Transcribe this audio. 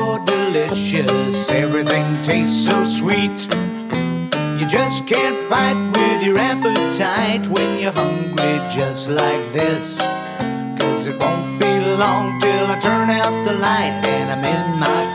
so delicious, everything tastes so sweet. You just can't fight with your appetite when you're hungry just like this. 'Cause it won't be long till I turn out the light and I'm in my